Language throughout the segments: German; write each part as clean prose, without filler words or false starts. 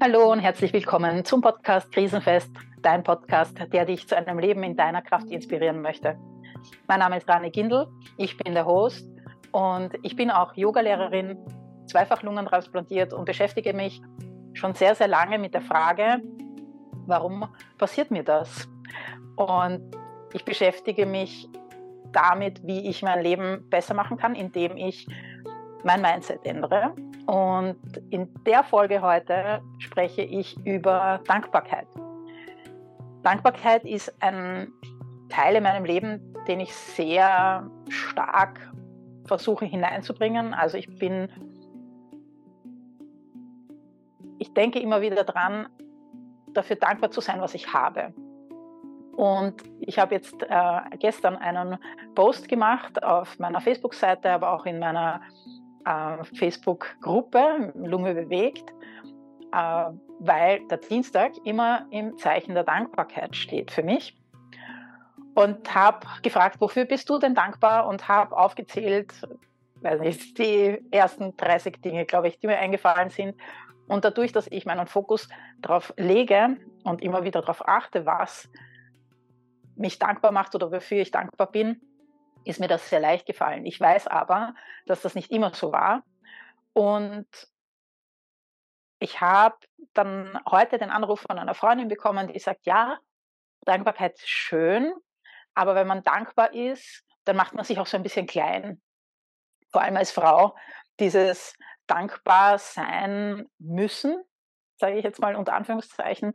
Hallo und herzlich willkommen zum Podcast Krisenfest, dein Podcast, der dich zu einem Leben in deiner Kraft inspirieren möchte. Mein Name ist Rani Gindl, ich bin der Host und ich bin auch Yogalehrerin, zweifach lungentransplantiert und beschäftige mich schon sehr, sehr lange mit der Frage, warum passiert mir das? Und ich beschäftige mich damit, wie ich mein Leben besser machen kann, indem ich mein Mindset ändere. Und in der Folge heute spreche ich über Dankbarkeit. Dankbarkeit ist ein Teil in meinem Leben, den ich sehr stark versuche hineinzubringen. Also ich denke immer wieder dran, dafür dankbar zu sein, was ich habe. Und ich habe jetzt gestern einen Post gemacht auf meiner Facebook-Seite, aber auch in meiner Facebook-Gruppe Lunge bewegt, weil der Dienstag immer im Zeichen der Dankbarkeit steht für mich. Und habe gefragt, wofür bist du denn dankbar? Und habe aufgezählt, weiß nicht, die ersten 30 Dinge, glaube ich, die mir eingefallen sind. Und dadurch, dass ich meinen Fokus darauf lege und immer wieder darauf achte, was mich dankbar macht oder wofür ich dankbar bin, ist mir das sehr leicht gefallen. Ich weiß aber, dass das nicht immer so war. Und ich habe dann heute den Anruf von einer Freundin bekommen, die sagt, ja, Dankbarkeit ist schön, aber wenn man dankbar ist, dann macht man sich auch so ein bisschen klein. Vor allem als Frau, dieses dankbar sein müssen, sage ich jetzt mal unter Anführungszeichen,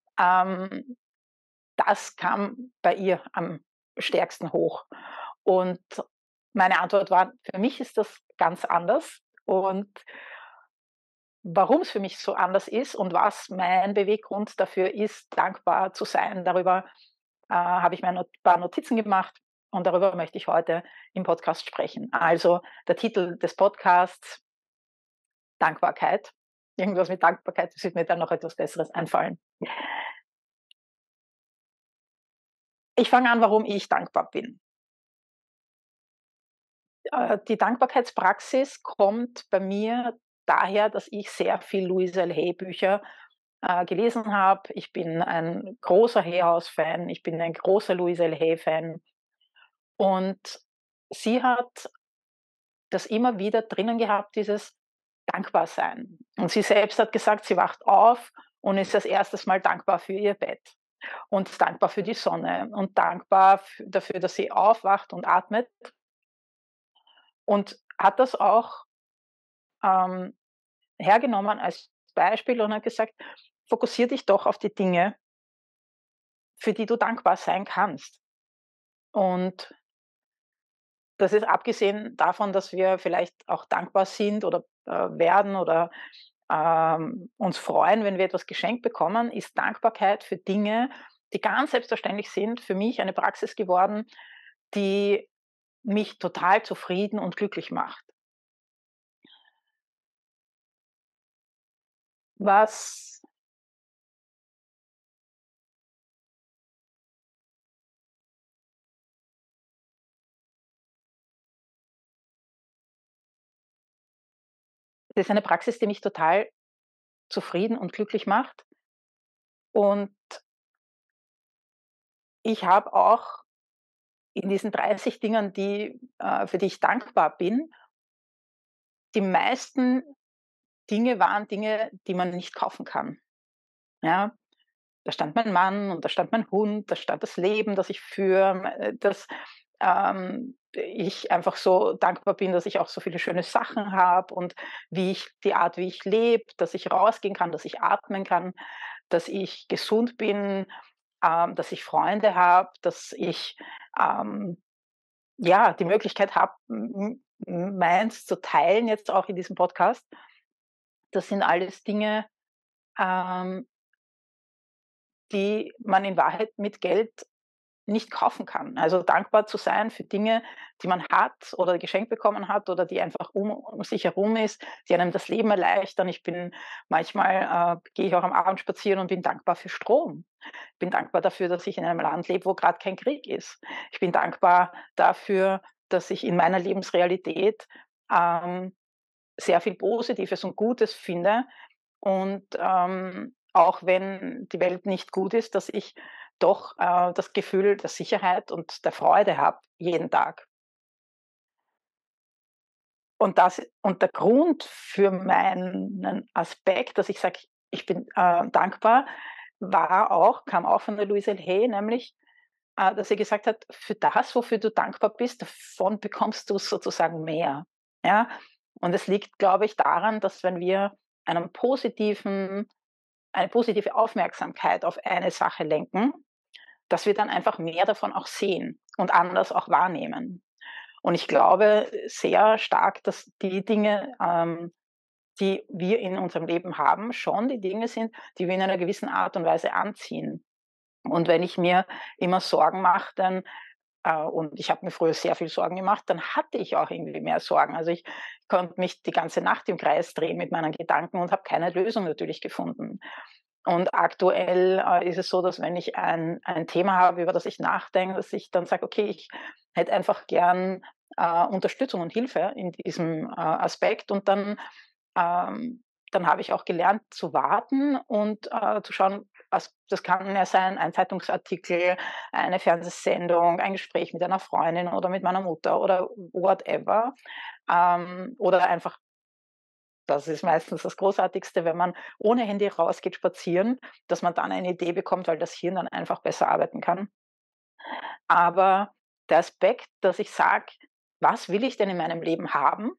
das kam bei ihr am stärksten hoch. Und meine Antwort war, für mich ist das ganz anders. Und warum es für mich so anders ist und was mein Beweggrund dafür ist, dankbar zu sein, darüber habe ich mir ein paar Notizen gemacht und darüber möchte ich heute im Podcast sprechen. Also der Titel des Podcasts, Dankbarkeit. Irgendwas mit Dankbarkeit, das wird mir dann noch etwas Besseres einfallen. Ich fange an, warum ich dankbar bin. Die Dankbarkeitspraxis kommt bei mir daher, dass ich sehr viel Louise L. Hay Bücher gelesen habe. Ich bin ein großer Hay House-Fan, ich bin ein großer Louise L. Hay-Fan. Und sie hat das immer wieder drinnen gehabt, dieses Dankbarsein. Und sie selbst hat gesagt, sie wacht auf und ist das erstes Mal dankbar für ihr Bett und dankbar für die Sonne und dankbar dafür, dass sie aufwacht und atmet. Und hat das auch ähm, hergenommen als Beispiel und hat gesagt, fokussiere dich doch auf die Dinge, für die du dankbar sein kannst. Und das ist abgesehen davon, dass wir vielleicht auch dankbar sind oder werden oder uns freuen, wenn wir etwas geschenkt bekommen, ist Dankbarkeit für Dinge, die ganz selbstverständlich sind, für mich eine Praxis geworden, die mich total zufrieden und glücklich macht. Was Das ist eine Praxis, die mich total zufrieden und glücklich macht. Und ich habe auch in diesen 30 Dingen, für die ich dankbar bin, die meisten Dinge waren Dinge, die man nicht kaufen kann. Ja, da stand mein Mann und da stand mein Hund, da stand das Leben, das ich führe, dass ich einfach so dankbar bin, dass ich auch so viele schöne Sachen habe und die Art, wie ich lebe, dass ich rausgehen kann, dass ich atmen kann, dass ich gesund bin, dass ich Freunde habe, dass ich ähm, ja die Möglichkeit habe, meins zu teilen, jetzt auch in diesem Podcast. Das sind alles Dinge, ähm, die man in Wahrheit mit Geld nicht kaufen kann. Also dankbar zu sein für Dinge, die man hat oder geschenkt bekommen hat oder die einfach um sich herum ist, die einem das Leben erleichtern. Gehe ich auch am Abend spazieren und bin dankbar für Strom. Ich bin dankbar dafür, dass ich in einem Land lebe, wo gerade kein Krieg ist. Ich bin dankbar dafür, dass ich in meiner Lebensrealität sehr viel Positives und Gutes finde und, auch wenn die Welt nicht gut ist, dass ich doch, das Gefühl der Sicherheit und der Freude habe jeden Tag. Und der Grund für meinen Aspekt, dass ich sage, ich bin, dankbar, kam auch von der Louise Hay, nämlich, dass sie gesagt hat: „Für das, wofür du dankbar bist, davon bekommst du sozusagen mehr." Ja? Und es liegt, glaube ich, daran, dass wenn wir einen positiven eine positive Aufmerksamkeit auf eine Sache lenken, dass wir dann einfach mehr davon auch sehen und anders auch wahrnehmen. Und ich glaube sehr stark, dass die Dinge, die wir in unserem Leben haben, schon die Dinge sind, die wir in einer gewissen Art und Weise anziehen. Und wenn ich mir immer Sorgen mache, dann und ich habe mir früher sehr viel Sorgen gemacht, dann hatte ich auch irgendwie mehr Sorgen. Also, ich konnte mich die ganze Nacht im Kreis drehen mit meinen Gedanken und habe keine Lösung natürlich gefunden. Und aktuell, ist es so, dass wenn ich ein Thema habe, über das ich nachdenke, dass ich dann sage: „Okay, ich hätte einfach gern, Unterstützung und Hilfe in diesem, Aspekt." Und dann habe ich auch gelernt zu warten und, zu schauen, das kann ja sein, ein Zeitungsartikel, eine Fernsehsendung, ein Gespräch mit einer Freundin oder mit meiner Mutter oder whatever. Oder einfach, das ist meistens das Großartigste, wenn man ohne Handy rausgeht spazieren, dass man dann eine Idee bekommt, weil das Hirn dann einfach besser arbeiten kann. Aber der Aspekt, dass ich sage: „Was will ich denn in meinem Leben haben?"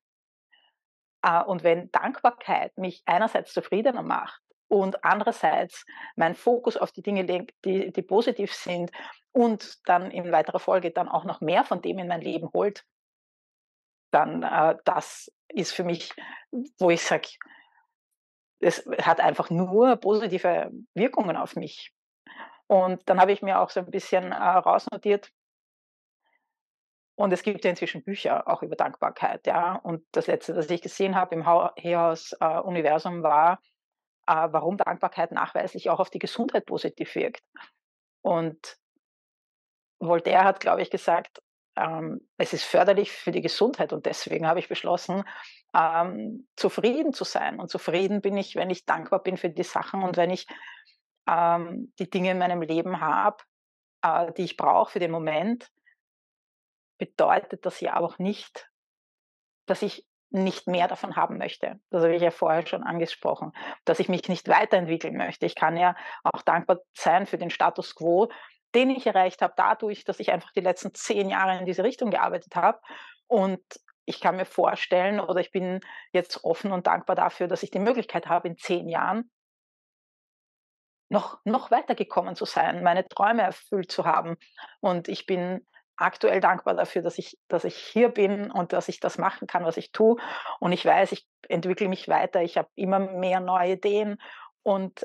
Und wenn Dankbarkeit mich einerseits zufriedener macht und andererseits meinen Fokus auf die Dinge legt, die positiv sind und dann in weiterer Folge dann auch noch mehr von dem in mein Leben holt, dann, das ist für mich, wo ich sage, es hat einfach nur positive Wirkungen auf mich. Und dann habe ich mir auch so ein bisschen, rausnotiert, und es gibt ja inzwischen Bücher auch über Dankbarkeit, ja. Und das Letzte, das ich gesehen habe im HEAUS, Universum war, warum Dankbarkeit nachweislich auch auf die Gesundheit positiv wirkt. Und Voltaire hat, glaube ich, gesagt, es ist förderlich für die Gesundheit, und deswegen habe ich beschlossen, zufrieden zu sein. Und zufrieden bin ich, wenn ich dankbar bin für die Sachen und wenn ich, die Dinge in meinem Leben habe, die ich brauche für den Moment, bedeutet das ja auch nicht, dass ich nicht mehr davon haben möchte. Das habe ich ja vorher schon angesprochen, dass ich mich nicht weiterentwickeln möchte. Ich kann ja auch dankbar sein für den Status quo, den ich erreicht habe, dadurch, dass ich einfach die letzten 10 Jahre in diese Richtung gearbeitet habe. Und ich kann mir vorstellen, oder ich bin jetzt offen und dankbar dafür, dass ich die Möglichkeit habe, in 10 Jahren noch weitergekommen zu sein, meine Träume erfüllt zu haben. Und ich bin aktuell dankbar dafür, dass ich hier bin und dass ich das machen kann, was ich tue. Und ich weiß, ich entwickle mich weiter, ich habe immer mehr neue Ideen, und,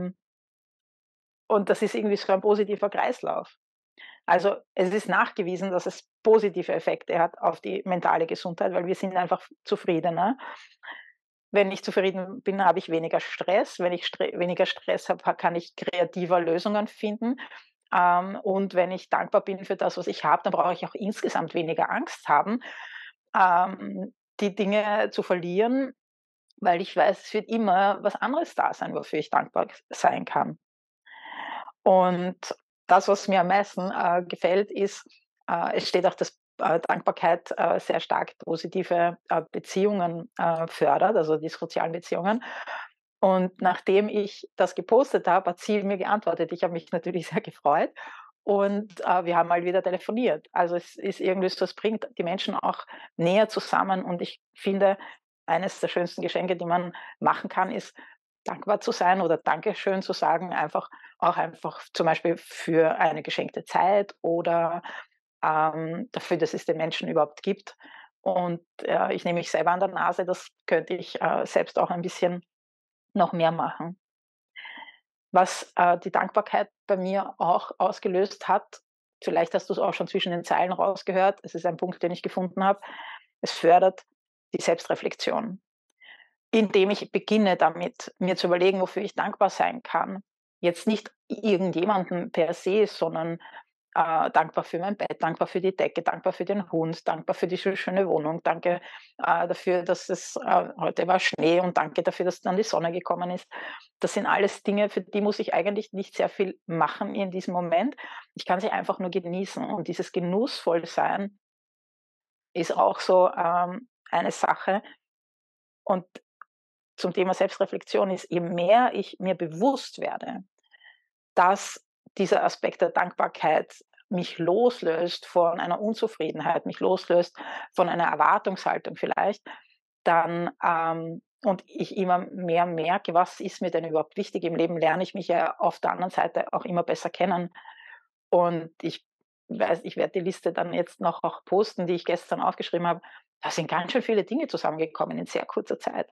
und das ist irgendwie so ein positiver Kreislauf. Also, es ist nachgewiesen, dass es positive Effekte hat auf die mentale Gesundheit, weil wir sind einfach zufriedener. Wenn ich zufrieden bin, habe ich weniger Stress. Wenn ich weniger Stress habe, kann ich kreativer Lösungen finden. Und wenn ich dankbar bin für das, was ich habe, dann brauche ich auch insgesamt weniger Angst haben, die Dinge zu verlieren, weil ich weiß, es wird immer was anderes da sein, wofür ich dankbar sein kann. Und das, was mir am meisten, gefällt, ist, es steht auch, dass, Dankbarkeit, sehr stark positive, Beziehungen, fördert, also die sozialen Beziehungen. Und nachdem ich das gepostet habe, hat sie mir geantwortet. Ich habe mich natürlich sehr gefreut, und, wir haben mal wieder telefoniert. Also, es ist irgendwie so, es bringt die Menschen auch näher zusammen, und ich finde, eines der schönsten Geschenke, die man machen kann, ist, dankbar zu sein oder Dankeschön zu sagen, einfach zum Beispiel für eine geschenkte Zeit oder, dafür, dass es den Menschen überhaupt gibt. Und, ich nehme mich selber an der Nase, das könnte ich, selbst auch ein bisschen noch mehr machen. Was, die Dankbarkeit bei mir auch ausgelöst hat, vielleicht hast du es auch schon zwischen den Zeilen rausgehört, es ist ein Punkt, den ich gefunden habe, es fördert die Selbstreflexion, indem ich beginne damit, mir zu überlegen, wofür ich dankbar sein kann. Jetzt nicht irgendjemandem per se, sondern, dankbar für mein Bett, dankbar für die Decke, dankbar für den Hund, dankbar für die schöne Wohnung, danke, dafür, dass es heute war Schnee und danke dafür, dass dann die Sonne gekommen ist. Das sind alles Dinge, für die muss ich eigentlich nicht sehr viel machen in diesem Moment. Ich kann sie einfach nur genießen und dieses Genussvollsein ist auch so, eine Sache. Und zum Thema Selbstreflexion ist, je mehr ich mir bewusst werde, dass dieser Aspekt der Dankbarkeit mich loslöst von einer Unzufriedenheit, mich loslöst von einer Erwartungshaltung vielleicht, dann und ich immer mehr merke, was ist mir denn überhaupt wichtig im Leben, lerne ich mich ja auf der anderen Seite auch immer besser kennen. Und ich weiß, ich werde die Liste dann jetzt noch auch posten, die ich gestern aufgeschrieben habe. Da sind ganz schön viele Dinge zusammengekommen in sehr kurzer Zeit.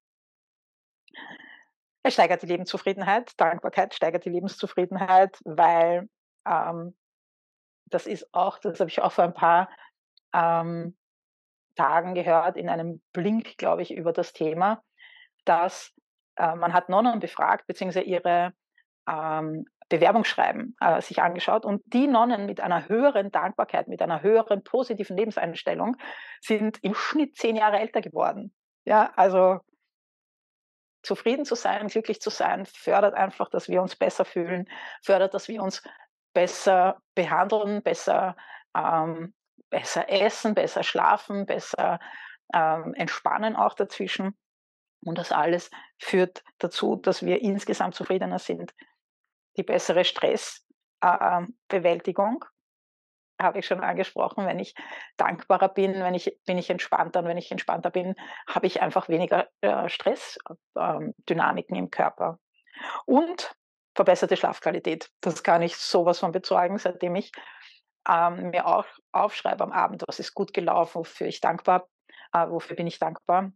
Es steigert die Lebenszufriedenheit. Dankbarkeit steigert die Lebenszufriedenheit, weil, ähm, das habe ich auch vor ein paar, ähm, Tagen gehört in einem Blink, glaube ich, über das Thema, dass man hat Nonnen befragt, beziehungsweise ihre, Bewerbungsschreiben, sich angeschaut und die Nonnen mit einer höheren Dankbarkeit, mit einer höheren positiven Lebenseinstellung sind im Schnitt 10 Jahre älter geworden. Ja, also zufrieden zu sein, glücklich zu sein, fördert einfach, dass wir uns besser fühlen, fördert, dass wir uns besser behandeln, ähm, besser essen, besser schlafen, besser, entspannen auch dazwischen. Und das alles führt dazu, dass wir insgesamt zufriedener sind. Die bessere Stressbewältigung habe ich schon angesprochen. Wenn ich dankbarer bin, bin ich entspannter und wenn ich entspannter bin, habe ich einfach weniger, Stress Dynamiken im Körper. Und verbesserte Schlafqualität. Das kann ich sowas von bezeugen, seitdem ich, mir auch aufschreibe am Abend, was ist gut gelaufen, wofür bin ich dankbar,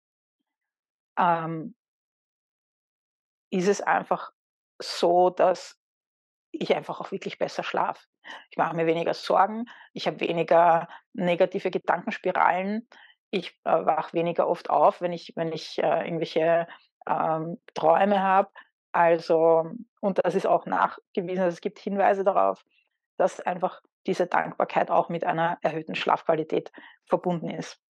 ähm, ist es einfach so, dass ich einfach auch wirklich besser schlafe. Ich mache mir weniger Sorgen, ich habe weniger negative Gedankenspiralen, ich, wache weniger oft auf, wenn ich irgendwelche, Träume habe. Also und das ist auch nachgewiesen. Also, es gibt Hinweise darauf, dass einfach diese Dankbarkeit auch mit einer erhöhten Schlafqualität verbunden ist.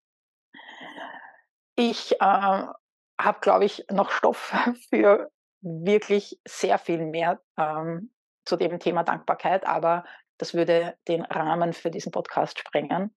Ich, habe, glaube ich, noch Stoff für wirklich sehr viel mehr, zu dem Thema Dankbarkeit, aber das würde den Rahmen für diesen Podcast sprengen.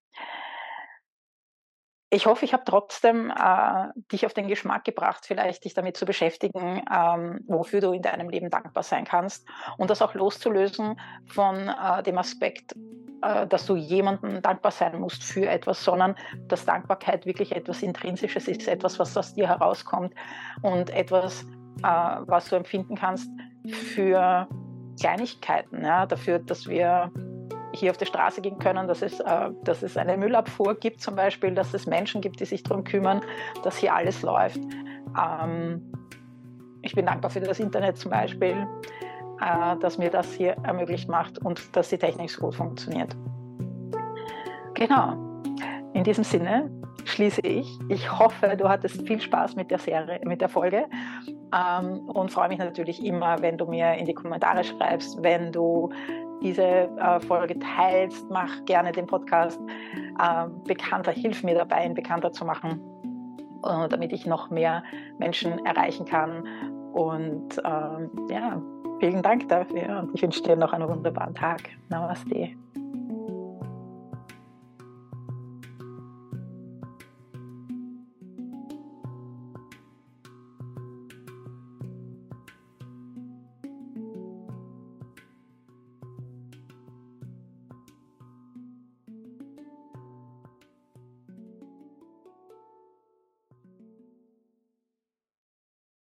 Ich hoffe, ich habe trotzdem, dich auf den Geschmack gebracht, vielleicht dich damit zu beschäftigen, wofür du in deinem Leben dankbar sein kannst und das auch loszulösen von, dem Aspekt, dass du jemandem dankbar sein musst für etwas, sondern dass Dankbarkeit wirklich etwas Intrinsisches ist, etwas, was aus dir herauskommt und etwas, was du empfinden kannst für Kleinigkeiten, ja, dafür, dass wir hier auf die Straße gehen können, dass es eine Müllabfuhr gibt zum Beispiel, dass es Menschen gibt, die sich darum kümmern, dass hier alles läuft. Ähm, Ich bin dankbar für das Internet zum Beispiel, dass mir das hier ermöglicht macht und dass die Technik so gut funktioniert. Genau, in diesem Sinne schließe ich. Ich hoffe, du hattest viel Spaß mit der Serie, mit der Folge und freue mich natürlich immer, wenn du mir in die Kommentare schreibst, wenn du diese Folge teilst, mach gerne den Podcast bekannter, hilf mir dabei, ihn bekannter zu machen, damit ich noch mehr Menschen erreichen kann. Und ja, vielen Dank dafür und ich wünsche dir noch einen wunderbaren Tag. Namaste.